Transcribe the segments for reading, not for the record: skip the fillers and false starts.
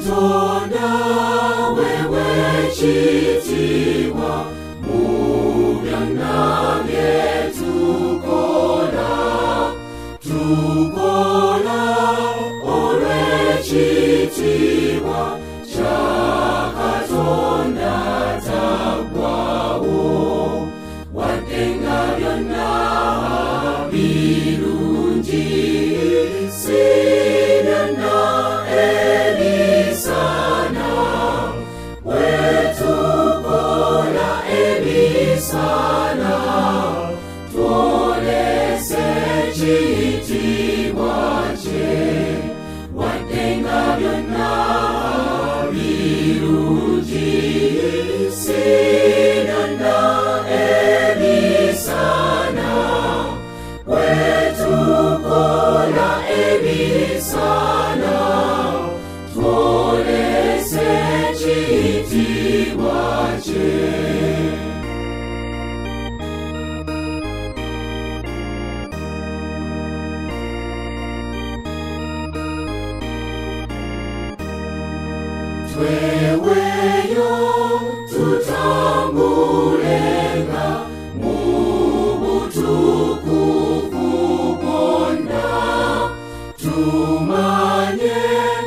Katonda wewe chitiwa mubyanamye tukola olwe chitiwa cha Katonda tagwawo watenga byonna birungi sibyonna ebisana wetukola ebisana twolese ekitiibwa kye watenga byonna birungi sibyonna ebisana wetukola ebisana twolese ekitiibwa kye. Tweweyo tutambulenga mu butukuvu bwonna tumanye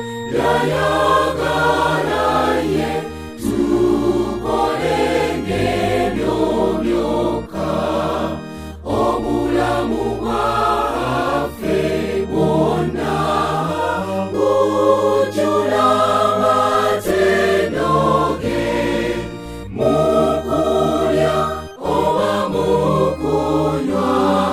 byayagala ye tukolenge ebyo byokka obulamu bwaffe bwonna bujjula amatendo ge mukulya oba mukunywa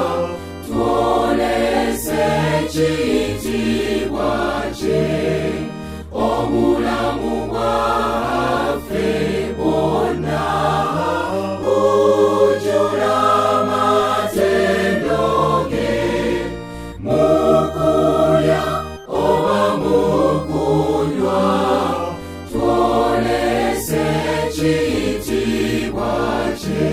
twolese ekitiibwa kye obulamu bwaffe bwonna bujjula amatendo ge mukulya oba mukunywa twolese ekitiibwa kye.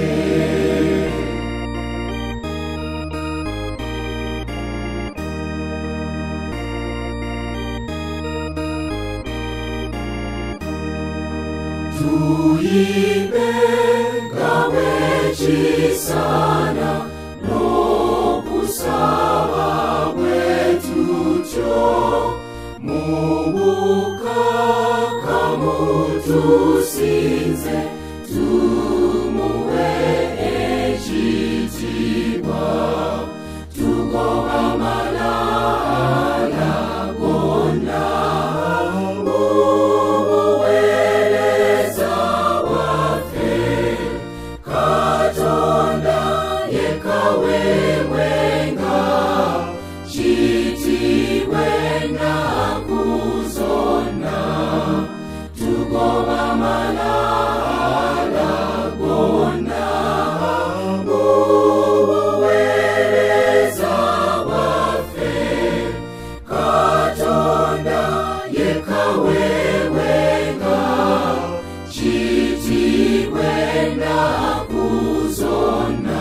Tuyimbe gawe ekisana n'okusaba bwetutyo mu bukakamu tusinze tumuwe ekitiibwa tugoba amalala gonna mubuweereza bwaffe Katonda yekka weewenga kitiibwe ennaku zonna tugoba amalala gonna mubuweereza bwaffe Katonda yekka weewenga kitiibwe ennaku zonna.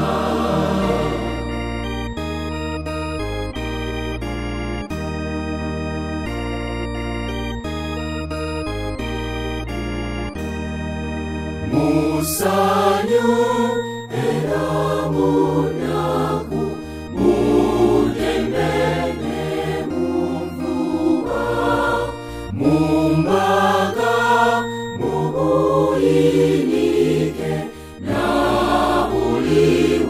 Musanyu era munaku muddembe ne munvuba mumbaga mu buyinike na buli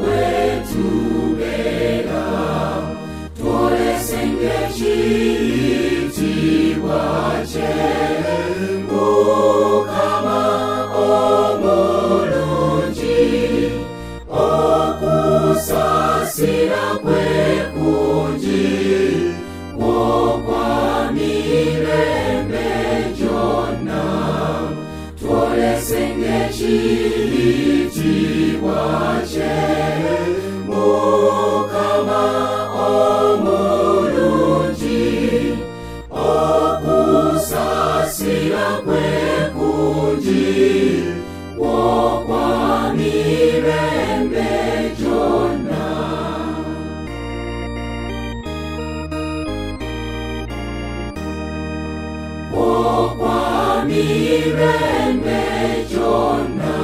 wetubeera twolesenge ekitiibwa kye Mukama omulungi okusaasira kwe kungi okwa mirembe gyonna twolesenge ekitiibwa kye Mukama omulungi okusaasira kwe kungi okwa mirembe gyonna. Oh kwa mirembe Jona.